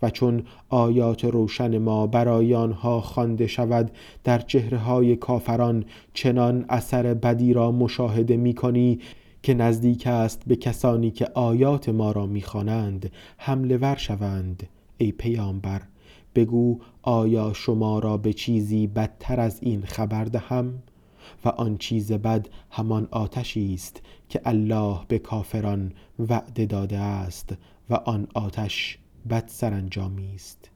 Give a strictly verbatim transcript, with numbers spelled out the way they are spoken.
و چون آیات روشن ما برای آنها خوانده شود، در چهره‌های کافران چنان اثر بدی را مشاهده می‌کنی که نزدیک است به کسانی که آیات ما را می‌خوانند حمله ور شوند. ای پیامبر، بگو آیا شما را به چیزی بدتر از این خبر دهم؟ و آن چیز بد همان آتشی است که الله به کافران وعده داده است و آن آتش بد سرانجامی است.